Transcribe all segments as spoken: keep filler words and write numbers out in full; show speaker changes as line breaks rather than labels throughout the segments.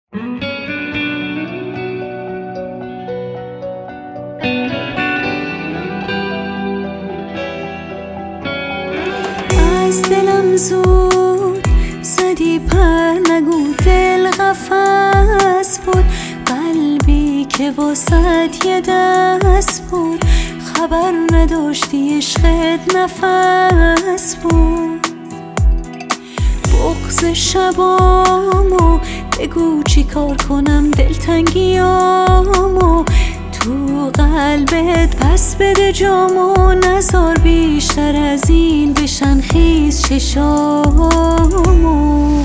از دلم زود زدی پر، نگو دل قفس بود. قلبی که واسط یه دست بود، خبر نداشتی عشقت نفس بود. بغض شبامو بگو چی کار کنم، دلتنگیامو تو قلبت پس بده جامو. نزار بیشتر از این بشن خیز چشامو.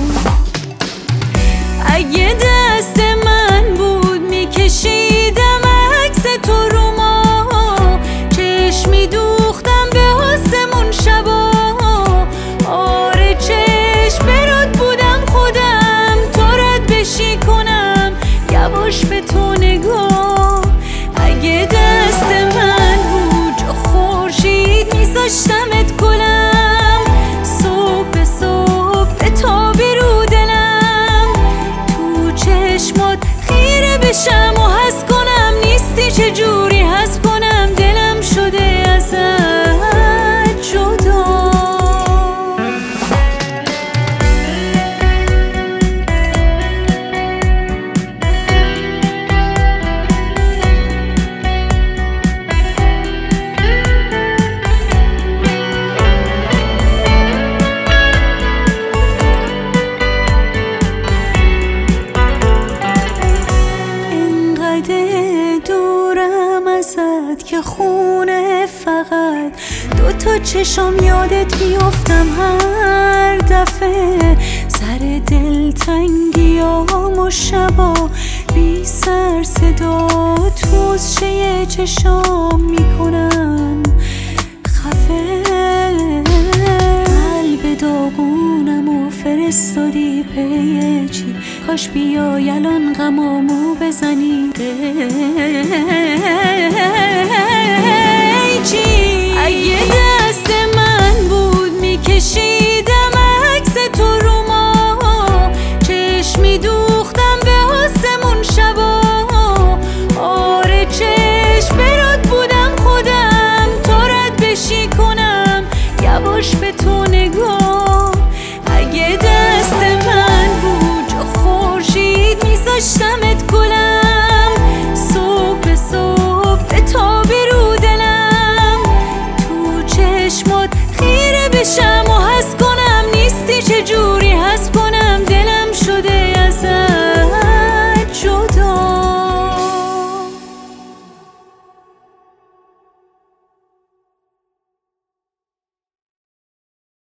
اگه دست من بود میکشیدم عکس تو رو ما، چشم میدوختم به آسمون شبا. آره چشم برات بودم خودم، تو رد بشی کنم یواش به تو نگاه. اگه دست من بود جا خورشید میذاشتمت کلم، صبح به صبح به تابی رو دلم. تو چشمات خیره بشم و حس کنم نیستی چجوری حس کنم، دلم شده ازت جدا. دورم ازت که خونه فقط دو تا چشم یادت میافتم هر دفعه. سر دلتنگیام و شبا بی سر صدا توشه چشام میکنم خفه. قلب داغونم و فرستادی پی چی، کاش بیای الان غمامو بزنی چی. اگه دست من بود میکشی